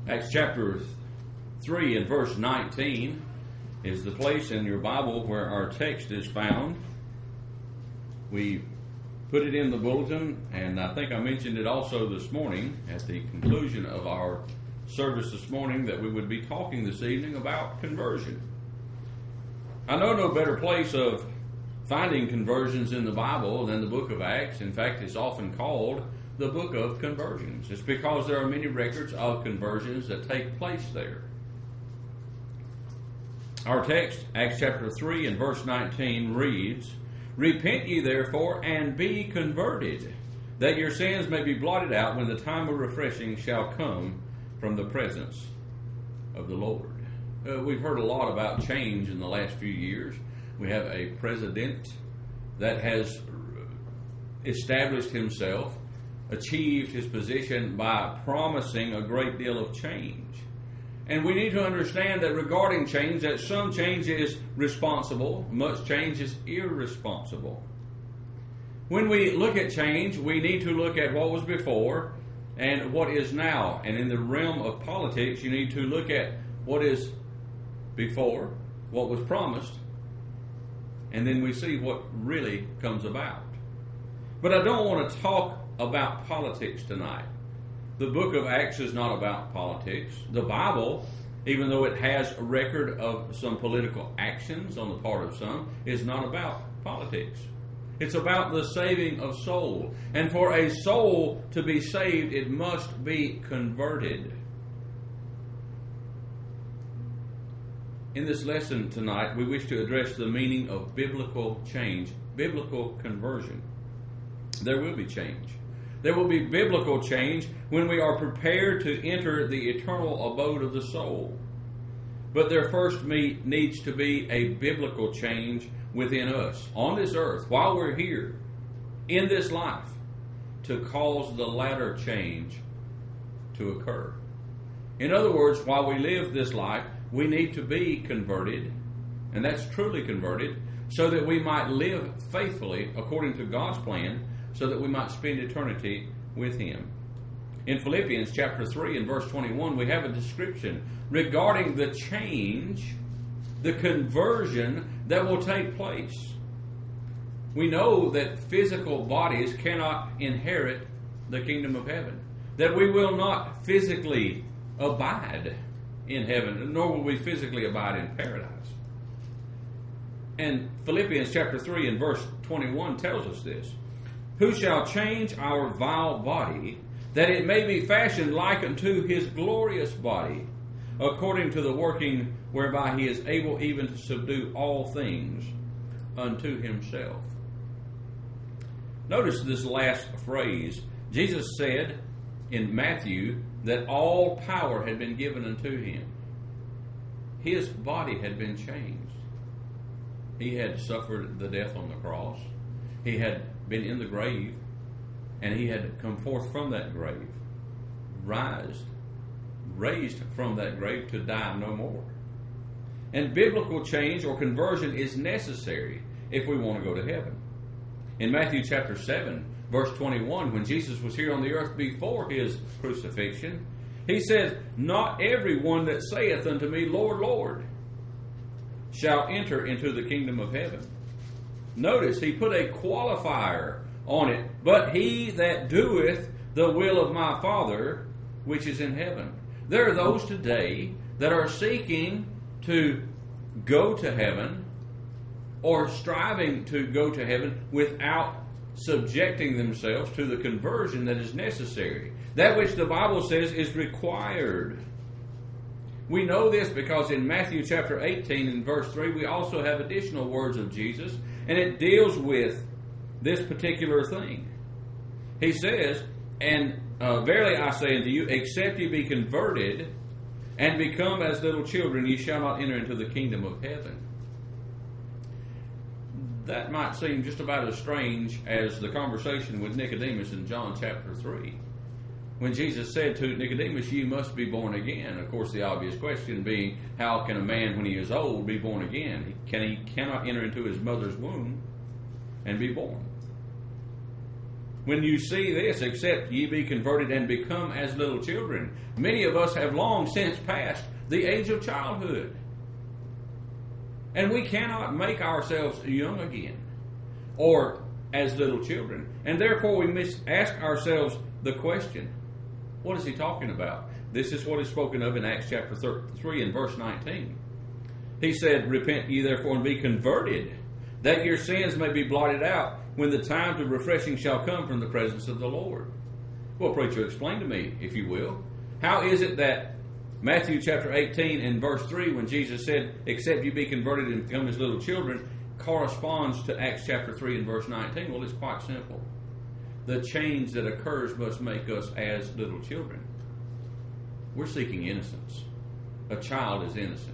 Acts chapter 3 and verse 19 is the place in your Bible where our text is found. We put it in the bulletin, and I think I mentioned it also this morning at the conclusion of our service this morning that we would be talking this evening about conversion. I know no better place of finding conversions in the Bible than the book of Acts. In fact, it's often called the book of conversions. It's because there are many records of conversions that take place there. Our text, Acts chapter 3 and verse 19 reads, "Repent ye therefore and be converted, that your sins may be blotted out when the time of refreshing shall come from the presence of the Lord." We've heard a lot about change in the last few years. We have a president that has established himself, achieved his position by promising a great deal of change. And we need to understand that regarding change, that some change is responsible, much change is irresponsible. When we look at change, we need to look at what was before and what is now. And in the realm of politics, you need to look at what is before, what was promised, and then we see what really comes about. But I don't want to talk about politics tonight. The book of Acts is not about politics. The Bible, even though it has a record of some political actions on the part of some, is not about politics. It's about the saving of soul. And for a soul to be saved, it must be converted. In this lesson tonight, we wish to address the meaning of biblical change, biblical conversion. There will be change. There will be biblical change when we are prepared to enter the eternal abode of the soul. But there first needs to be a biblical change within us, on this earth, while we're here, in this life, to cause the latter change to occur. In other words, while we live this life, we need to be converted, and that's truly converted, so that we might live faithfully according to God's plan, so that we might spend eternity with Him. In Philippians chapter 3 and verse 21, we have a description regarding the change, the conversion that will take place. We know that physical bodies cannot inherit the kingdom of heaven, that we will not physically abide in heaven, nor will we physically abide in paradise. And Philippians chapter 3 and verse 21 tells us this: "Who shall change our vile body, that it may be fashioned like unto his glorious body, according to the working whereby he is able even to subdue all things unto himself." Notice this last phrase. Jesus said in Matthew that all power had been given unto him. His body had been changed. He had suffered the death on the cross. He had been in the grave, and he had come forth from that grave, raised from that grave to die no more. And biblical change or conversion is necessary if we want to go to heaven. In Matthew chapter 7, verse 21, when Jesus was here on the earth before his crucifixion, he said, "Not every one that saith unto me, Lord, Lord, shall enter into the kingdom of heaven." Notice he put a qualifier on it, "But he that doeth the will of my Father which is in heaven." There are those today that are seeking to go to heaven or striving to go to heaven without subjecting themselves to the conversion that is necessary, that which the Bible says is required. We know this because in Matthew chapter 18 and verse 3, we also have additional words of Jesus, and it deals with this particular thing. He says, "And verily I say unto you, except ye be converted and become as little children, ye shall not enter into the kingdom of heaven." That might seem just about as strange as the conversation with Nicodemus in John chapter 3. When Jesus said to Nicodemus, "You must be born again." Of course, the obvious question being, how can a man when he is old be born again? He cannot enter into his mother's womb and be born. when you see this, except ye be converted and become as little children. Many of us have long since passed the age of childhood. And we cannot make ourselves young again or as little children. And therefore we must ask ourselves the question, what is he talking about? This is what is spoken of in Acts chapter 3 and verse 19. He said, repent ye therefore and be converted, that your sins may be blotted out, when the times of refreshing shall come from the presence of the Lord. Well, preacher, explain to me, if you will. How is it that Matthew chapter 18 and verse 3, when Jesus said, except you be converted and become as little children, corresponds to Acts chapter 3 and verse 19? Well, it's quite simple. The change that occurs must make us as little children. We're seeking innocence. A child is innocent.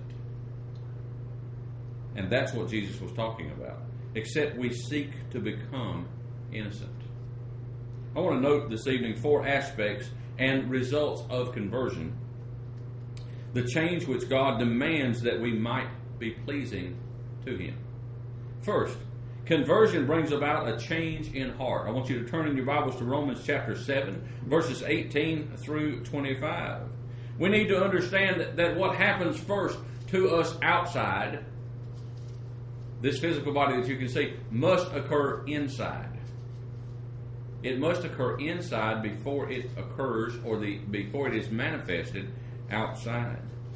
And that's what Jesus was talking about. Except we seek to become innocent. I want to note this evening 4 aspects and results of conversion. The change which God demands that we might be pleasing to Him. First, conversion brings about a change in heart. I want you to turn in your Bibles to Romans chapter 7, verses 18 through 25. We need to understand that what happens first to us outside, this physical body that you can see, must occur inside. It must occur inside before it occurs or before it is manifested outside.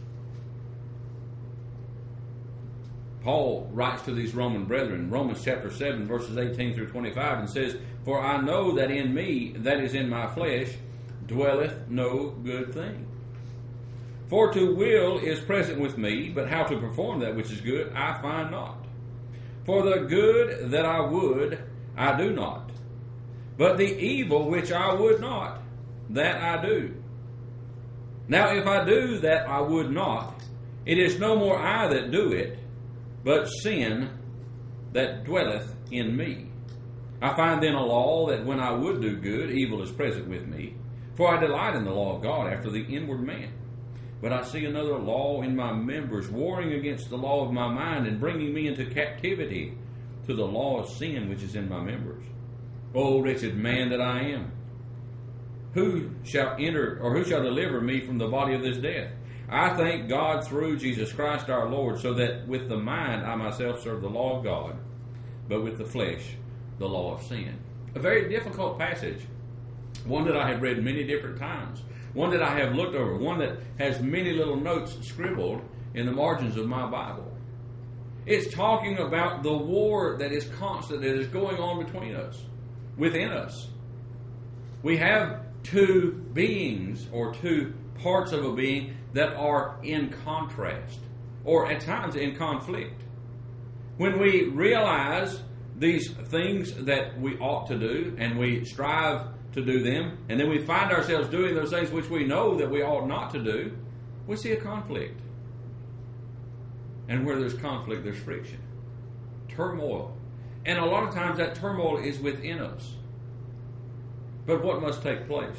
Paul writes to these Roman brethren, Romans chapter 7, verses 18 through 25, and says, for I know that in me, that is in my flesh, dwelleth no good thing. For to will is present with me, but how to perform that which is good I find not. For the good that I would, I do not. But the evil which I would not, that I do. Now if I do that I would not, it is no more I that do it, but sin that dwelleth in me. I find then a law that when I would do good, evil is present with me. For I delight in the law of God after the inward man. But I see another law in my members, warring against the law of my mind, and bringing me into captivity to the law of sin which is in my members. O wretched man that I am, who shall deliver me from the body of this death? I thank God through Jesus Christ our Lord, so that with the mind I myself serve the law of God, but with the flesh the law of sin. A very difficult passage, one that I have read many different times, one that I have looked over, one that has many little notes scribbled in the margins of my Bible. It's talking about the war that is constant, that is going on between us, within us. We have two beings, or two parts of a being, that are in contrast, or at times in conflict. When we realize these things that we ought to do, and we strive to do them, and then we find ourselves doing those things which we know that we ought not to do, we see a conflict. And where there's conflict, there's friction, turmoil. And a lot of times that turmoil is within us. But what must take place?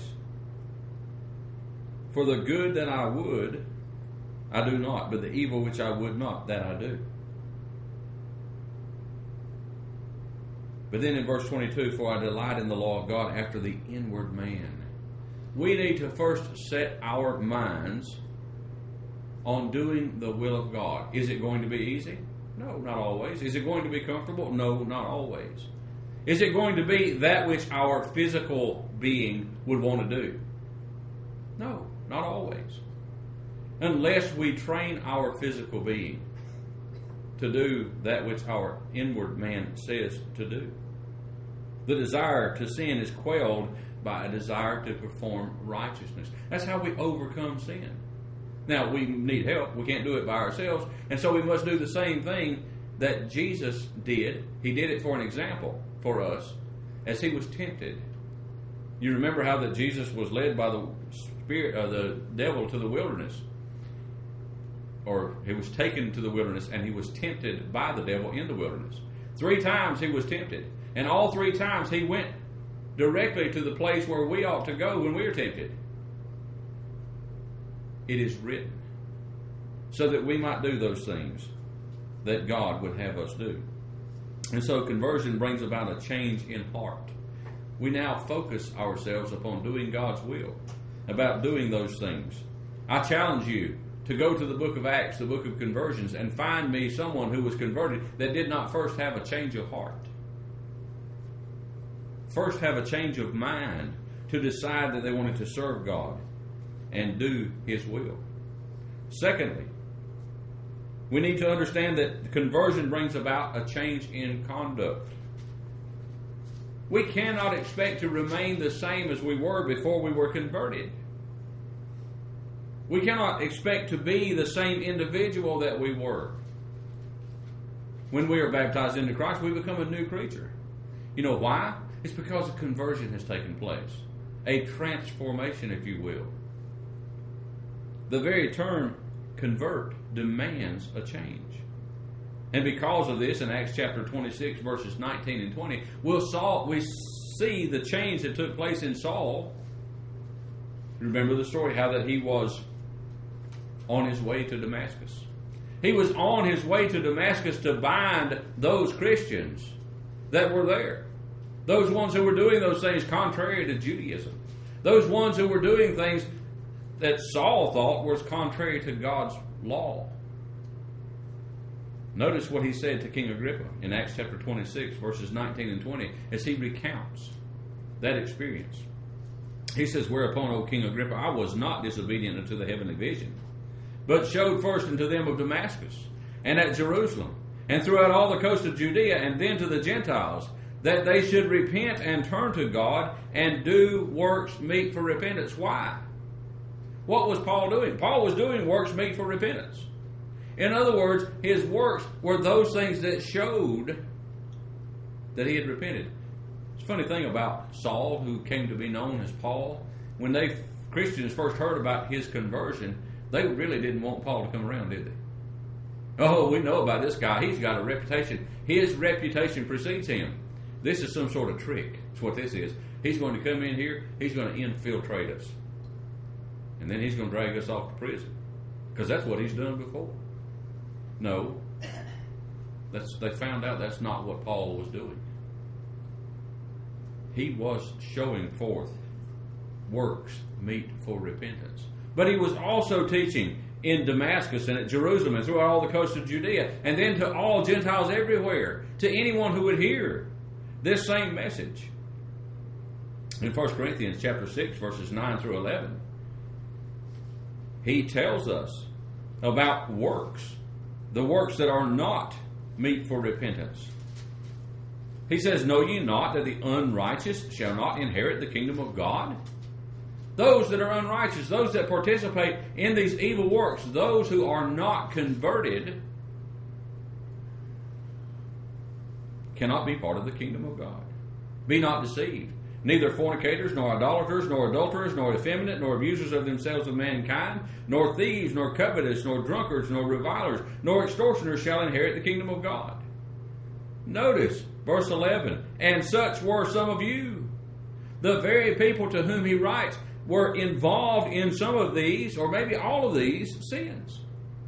For the good that I would, I do not, but the evil which I would not, that I do. But then in verse 22, for I delight in the law of God after the inward man. We need to first set our minds on doing the will of God. Is it going to be easy? No, not always. Is it going to be comfortable? No, not always. Is it going to be that which our physical being would want to do? No, not always. Unless we train our physical being to do that which our inward man says to do. The desire to sin is quelled by a desire to perform righteousness. That's how we overcome sin. Now, we need help. We can't do it by ourselves. And so we must do the same thing that Jesus did. He did it for an example for us as he was tempted. You remember how that Jesus was led by the spirit of the devil to the wilderness. Or he was taken to the wilderness and he was tempted by the devil in the wilderness. 3 times he was tempted. And all 3 times he went directly to the place where we ought to go when we are tempted. It is written, so that we might do those things that God would have us do. And so conversion brings about a change in heart. We now focus ourselves upon doing God's will, about doing those things. I challenge you to go to the book of Acts, the book of conversions, and find me someone who was converted that did not first have a change of heart. First have a change of mind to decide that they wanted to serve God and do His will. Secondly, we need to understand that conversion brings about a change in conduct. We cannot expect to remain the same as we were before we were converted. We cannot expect to be the same individual that we were. When we are baptized into Christ, we become a new creature. You know why? It's because a conversion has taken place. A transformation, if you will. The very term convert demands a change. And because of this, in Acts chapter 26, verses 19 and 20, we see the change that took place in Saul. Remember the story, how that he was on his way to Damascus. He was on his way to Damascus to bind those Christians that were there. Those ones who were doing those things contrary to Judaism. Those ones who were doing things that Saul thought was contrary to God's law. Notice what he said to King Agrippa in Acts chapter 26, verses 19 and 20, as he recounts that experience. He says, "Whereupon, O King Agrippa, I was not disobedient unto the heavenly vision, but showed first unto them of Damascus, and at Jerusalem, and throughout all the coast of Judea, and then to the Gentiles, that they should repent and turn to God, and do works meet for repentance." Why? What was Paul doing? Paul was doing works meet for repentance. In other words, his works were those things that showed that he had repented. It's a funny thing about Saul, who came to be known as Paul. When Christians first heard about his conversion, they really didn't want Paul to come around, did they? Oh, we know about this guy. He's got a reputation. His reputation precedes him. This is some sort of trick. That's what this is. He's going to come in here. He's going to infiltrate us. And then he's going to drag us off to prison. Because that's what he's done before. No. They found out that's not what Paul was doing. He was showing forth works meet for repentance. But he was also teaching in Damascus and at Jerusalem and throughout all the coast of Judea, and then to all Gentiles everywhere, to anyone who would hear this same message. In 1 Corinthians chapter 6, verses 9 through 11, he tells us about works, the works that are not meet for repentance. He says, "Know ye not that the unrighteous shall not inherit the kingdom of God?" Those that are unrighteous, those that participate in these evil works, those who are not converted, cannot be part of the kingdom of God. Be not deceived. Neither fornicators, nor idolaters, nor adulterers, nor effeminate, nor abusers of themselves of mankind, nor thieves, nor covetous, nor drunkards, nor revilers, nor extortioners shall inherit the kingdom of God. Notice verse 11, "And such were some of you." The very people to whom he writes were involved in some of these, or maybe all of these, sins.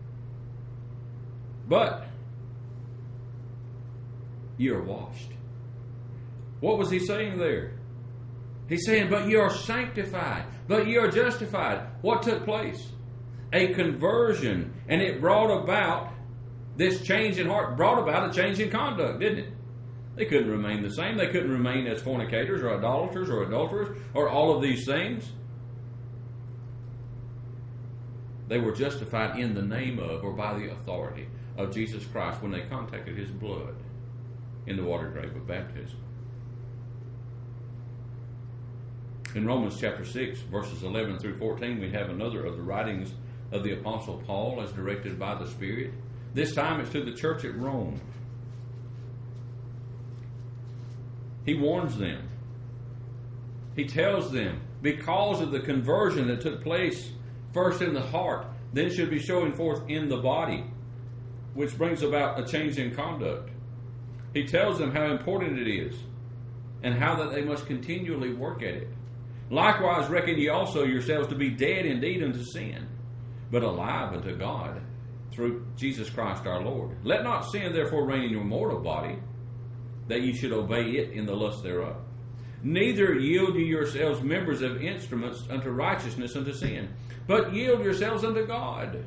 But ye are washed. What was he saying there? He's saying, but ye are sanctified, but ye are justified. What took place? A conversion, and it brought about this change in heart, brought about a change in conduct, didn't it? They couldn't remain the same. They couldn't remain as fornicators or idolaters or adulterers or all of these things. They were justified in the name of, or by the authority of Jesus Christ when they contacted his blood in the water grave of baptism. In Romans chapter 6, verses 11 through 14, we have another of the writings of the Apostle Paul as directed by the Spirit. This time it's to the church at Rome. He warns them. He tells them, because of the conversion that took place first in the heart, then should be showing forth in the body, which brings about a change in conduct. He tells them how important it is and how that they must continually work at it. Likewise reckon ye also yourselves to be dead indeed unto sin, but alive unto God through Jesus Christ our Lord. Let not sin therefore reign in your mortal body, that ye should obey it in the lust thereof. Neither yield ye yourselves members of instruments unto righteousness unto sin, but yield yourselves unto God,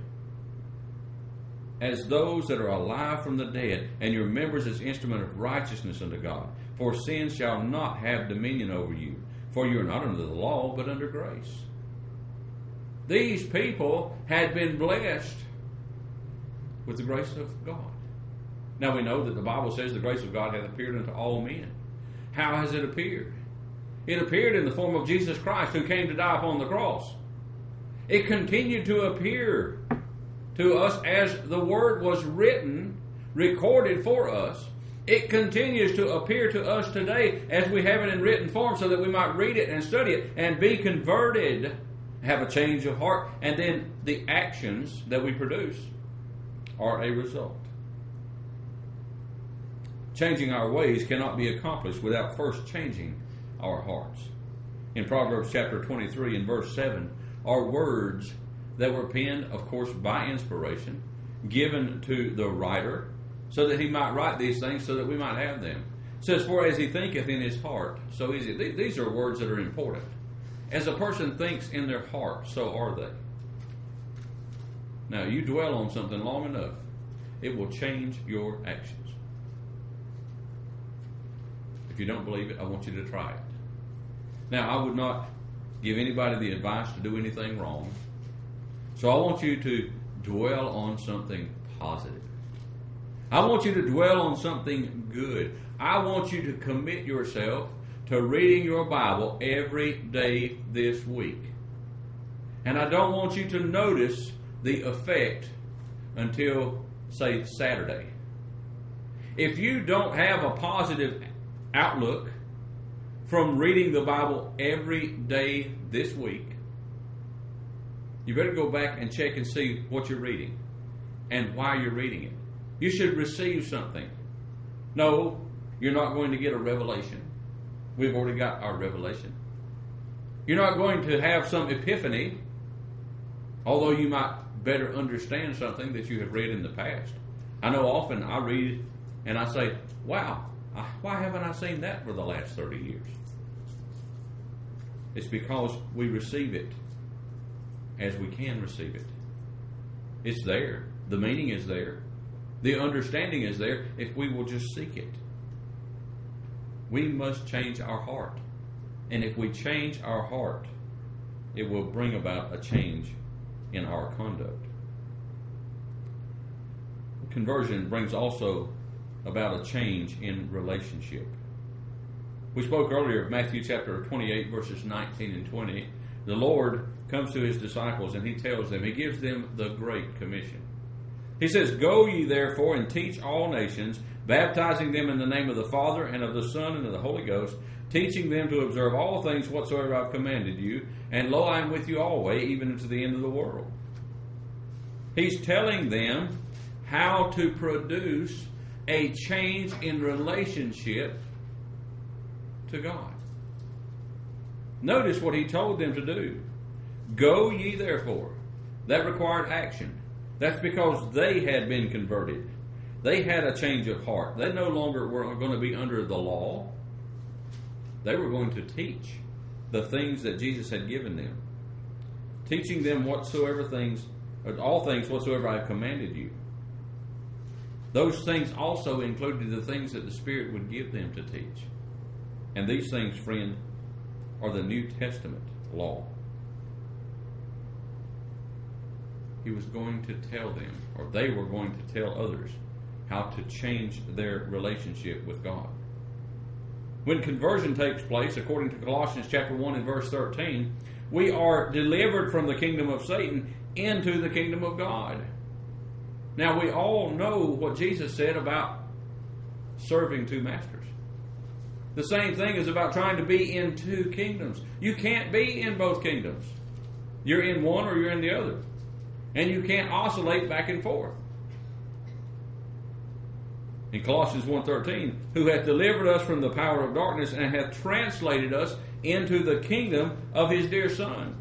as those that are alive from the dead, and your members as instrument of righteousness unto God. For sin shall not have dominion over you, for you are not under the law, but under grace. These people had been blessed with the grace of God. Now we know that the Bible says the grace of God hath appeared unto all men. How has it appeared? It appeared in the form of Jesus Christ, who came to die upon the cross. It continued to appear to us as the Word was written, recorded for us. It continues to appear to us today as we have it in written form, so that we might read it and study it and be converted, have a change of heart, and then the actions that we produce are a result. Changing our ways cannot be accomplished without first changing our hearts. In Proverbs chapter 23 and verse 7 are words that were penned, of course, by inspiration, given to the writer, so that he might write these things, so that we might have them. It says, for as he thinketh in his heart, so is he. These are words that are important. As a person thinks in their heart, so are they. Now, you dwell on something long enough, it will change your actions. If you don't believe it, I want you to try it. Now, I would not give anybody the advice to do anything wrong. So I want you to dwell on something positive. I want you to dwell on something good. I want you to commit yourself to reading your Bible every day this week. And I don't want you to notice the effect until, say, Saturday. If you don't have a positive outlook from reading the Bible every day this week, you better go back and check and see what you're reading and why you're reading it. You should receive something. No, you're not going to get a revelation. We've already got our revelation. You're not going to have some epiphany, although you might better understand something that you have read in the past. I know often I read and I say, wow, why haven't I seen that for the last 30 years? It's because we receive it as we can receive it. It's there. The meaning is there. The understanding is there if we will just seek it. We must change our heart. And if we change our heart, it will bring about a change in our conduct. Conversion brings also about a change in relationship. We spoke earlier of Matthew chapter 28, verses 19 and 20. The Lord comes to his disciples and he tells them, he gives them the Great Commission. He says, go ye therefore and teach all nations, baptizing them in the name of the Father and of the Son and of the Holy Ghost, teaching them to observe all things whatsoever I have commanded you. And lo, I am with you always, even unto the end of the world. He's telling them how to produce a change in relationship to God. Notice what he told them to do. Go ye therefore. That required action. That's because they had been converted. They had a change of heart. They no longer were going to be under the law. They were going to teach the things that Jesus had given them. Teaching them whatsoever things, or all things whatsoever I have commanded you. Those things also included the things that the Spirit would give them to teach. And these things, friend, are the New Testament law. He was going to tell them, or they were going to tell others, how to change their relationship with God. When conversion takes place, according to Colossians chapter 1 and verse 13, we are delivered from the kingdom of Satan into the kingdom of God. Now, we all know what Jesus said about serving two masters. The same thing is about trying to be in two kingdoms. You can't be in both kingdoms. You're in one or you're in the other. And you can't oscillate back and forth. In Colossians 1:13, who hath delivered us from the power of darkness and hath translated us into the kingdom of his dear Son.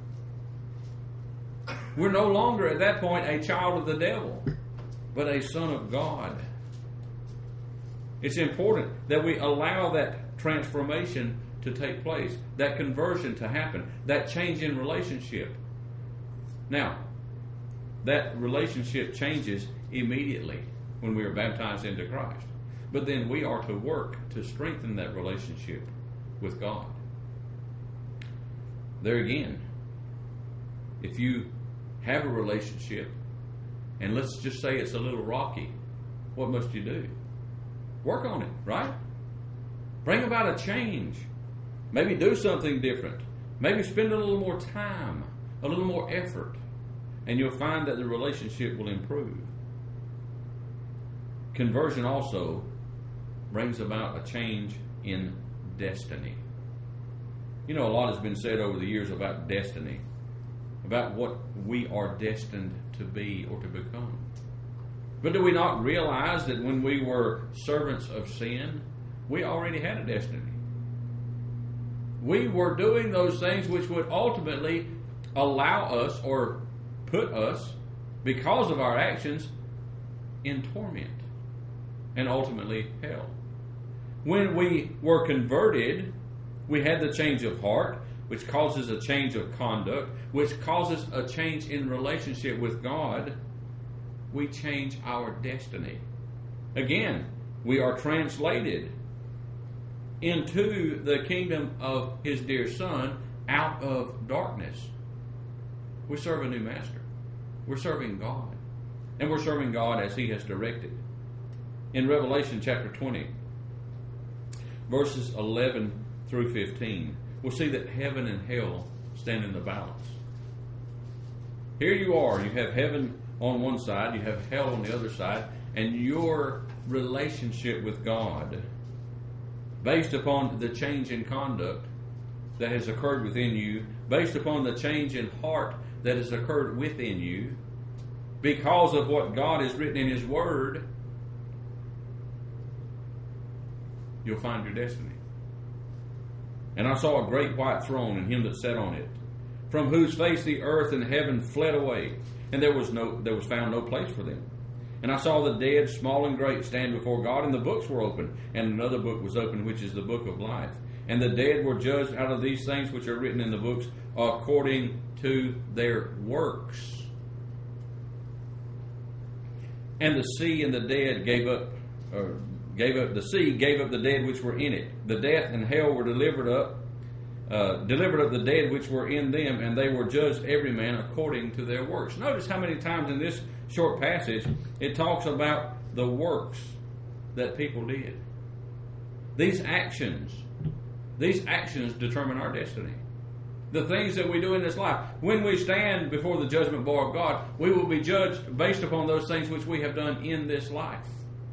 We're no longer at that point a child of the devil, but a son of God. It's important that we allow that transformation to take place, that conversion to happen, that change in relationship. Now, that relationship changes immediately when we are baptized into Christ. But then we are to work to strengthen that relationship with God. There again, if you have a relationship, and let's just say it's a little rocky, what must you do? Work on it, right? Bring about a change. Maybe do something different. Maybe spend a little more time, a little more effort, and you'll find that the relationship will improve. Conversion also brings about a change in destiny. You know, a lot has been said over the years about destiny, about what we are destined to be or to become. But do we not realize that when we were servants of sin, we already had a destiny? We were doing those things which would ultimately allow us or put us, because of our actions, in torment and ultimately hell. When we were converted, we had the change of heart, which causes a change of conduct, which causes a change in relationship with God. We change our destiny. Again, we are translated into the kingdom of His dear Son out of darkness. We serve a new master. We're serving God. And we're serving God as He has directed. In Revelation chapter 20, verses 11 through 15, we'll see that heaven and hell stand in the balance. Here you are. You have heaven on one side, you have hell on the other side, and your relationship with God, based upon the change in conduct that has occurred within you, based upon the change in heart that has occurred within you, because of what God has written in His Word, you'll find your destiny. And I saw a great white throne and Him that sat on it, from whose face the earth and heaven fled away, and there was found no place for them. And I saw the dead, small and great, stand before God, and the books were opened, and another book was opened, which is the book of life. And the dead were judged out of these things which are written in the books according to their works. And the sea and the dead gave up the dead which were in it. The death and hell were delivered up the dead which were in them, and they were judged every man according to their works. Notice how many times in this short passage it talks about the works that people did. These actions determine our destiny. The things that we do in this life. When we stand before the judgment bar of God, we will be judged based upon those things which we have done in this life,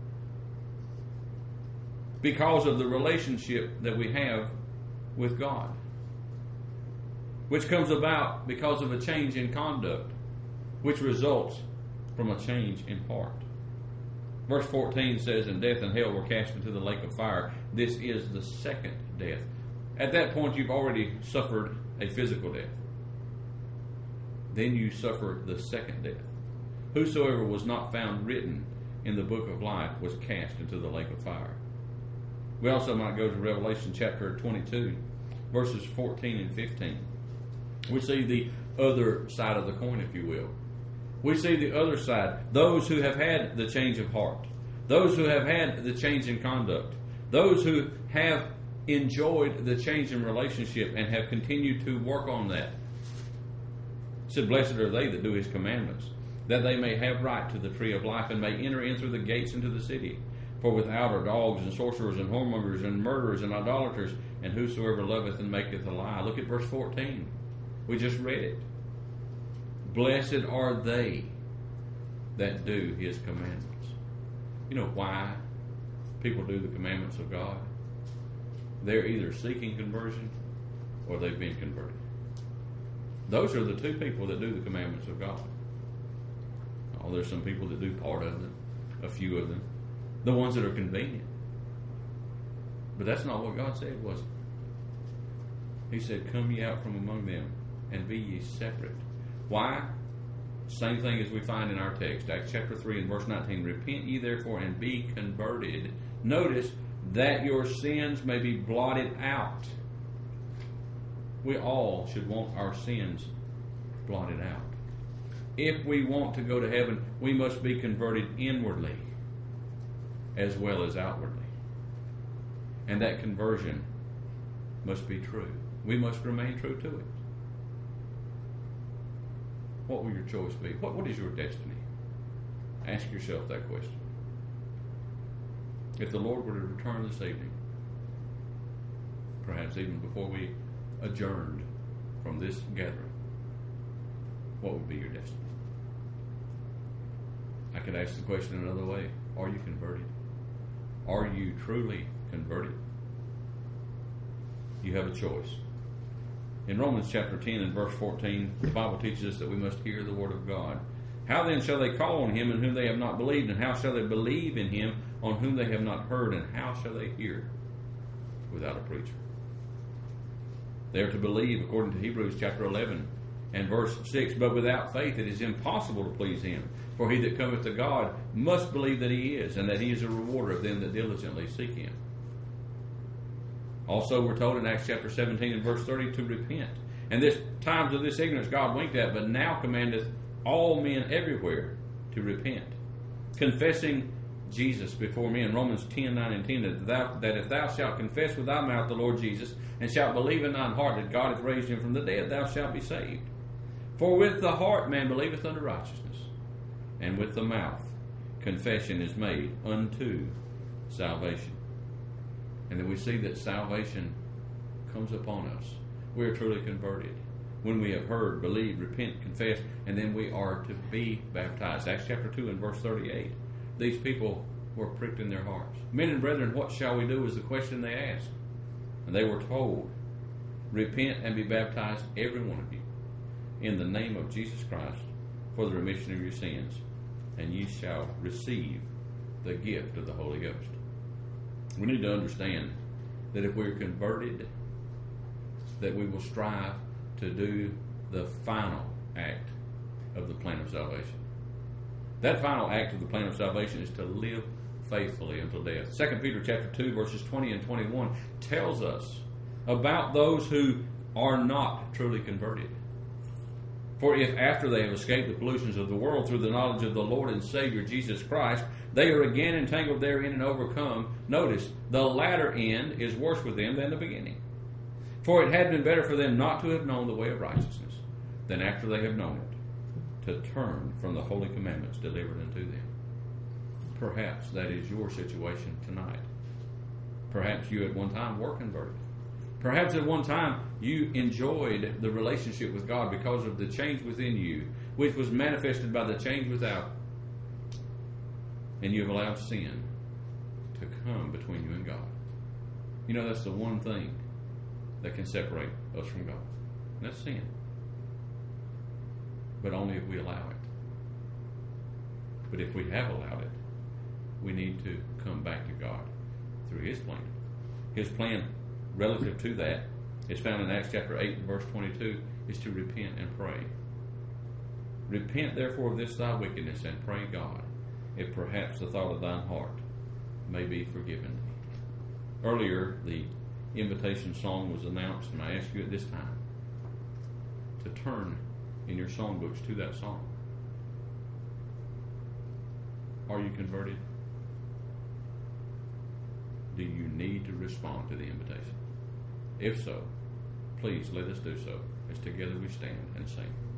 because of the relationship that we have with God, which comes about because of a change in conduct, which results from a change in heart. Verse 14 says, and death and hell were cast into the lake of fire. This is the second death. At that point, you've already suffered a physical death. Then you suffer the second death. Whosoever was not found written in the book of life was cast into the lake of fire. We also might go to Revelation chapter 22, verses 14 and 15. We see the other side of the coin, if you will. We see the other side. Those who have had the change of heart. Those who have had the change in conduct. Those who have enjoyed the change in relationship and have continued to work on that. It said, blessed are they that do His commandments, that they may have right to the tree of life and may enter in through the gates into the city. For without are dogs and sorcerers and whoremongers and murderers and idolaters and whosoever loveth and maketh a lie. Look at verse 14. We just read it. Blessed are they that do His commandments. You know why people do the commandments of God? They're either seeking conversion or they've been converted. Those are the two people that do the commandments of God. Oh, there's some people that do part of them, a few of them, the ones that are convenient. But that's not what God said, was it? He said, come ye out from among them and be ye separate. Why? Same thing as we find in our text, Acts chapter 3 and verse 19. Repent ye therefore and be converted. Notice that your sins may be blotted out. We all should want our sins blotted out. If we want to go to heaven, we must be converted inwardly as well as outwardly. And that conversion must be true. We must remain true to it. What will your choice be? What is your destiny? Ask yourself that question. If the Lord were to return this evening, perhaps even before we adjourned from this gathering, what would be your destiny? I could ask the question another way. Are you converted? Are you truly converted? You have a choice. In Romans chapter 10 and verse 14, the Bible teaches us that we must hear the word of God. How then shall they call on him in whom they have not believed? And how shall they believe in him on whom they have not heard? And how shall they hear without a preacher? They are to believe according to Hebrews chapter 11 and verse 6. But without faith it is impossible to please him. For he that cometh to God must believe that he is, and that he is a rewarder of them that diligently seek him. Also, we're told in Acts chapter 17 and verse 30 to repent. And this times of this ignorance God winked at, but now commandeth all men everywhere to repent, confessing Jesus before men. Romans 10, 9 and 10, that if thou shalt confess with thy mouth the Lord Jesus, and shalt believe in thine heart that God hath raised him from the dead, thou shalt be saved. For with the heart man believeth unto righteousness, and with the mouth confession is made unto salvation. And then we see that salvation comes upon us. We are truly converted when we have heard, believed, repent, confess, and then we are to be baptized. Acts chapter 2 and verse 38. These people were pricked in their hearts. Men and brethren, what shall we do is the question they asked. And they were told, repent and be baptized, every one of you, in the name of Jesus Christ, for the remission of your sins, and ye shall receive the gift of the Holy Ghost. We need to understand that if we're converted, that we will strive to do the final act of the plan of salvation. That final act of the plan of salvation is to live faithfully until death. 2 Peter chapter 2 verses 20 and 21 tells us about those who are not truly converted. For if after they have escaped the pollutions of the world through the knowledge of the Lord and Savior Jesus Christ, they are again entangled therein and overcome, notice, the latter end is worse with them than the beginning. For it had been better for them not to have known the way of righteousness than after they have known it, to turn from the holy commandments delivered unto them. Perhaps that is your situation tonight. Perhaps you at one time were converted. Perhaps at one time you enjoyed the relationship with God because of the change within you, which was manifested by the change without. And you have allowed sin to come between you and God. You know, that's the one thing that can separate us from God. And that's sin. But only if we allow it. But if we have allowed it, we need to come back to God through His plan. His plan relative to that is found in Acts chapter 8 and verse 22, is to repent and pray. Repent therefore of this thy wickedness, and pray God, if perhaps the thought of thine heart may be forgiven thee. Earlier, the invitation song was announced, and I ask you at this time to turn in your songbooks to that song. Are you converted? Do you need to respond to the invitation? If so, please let us do so as together we stand and sing.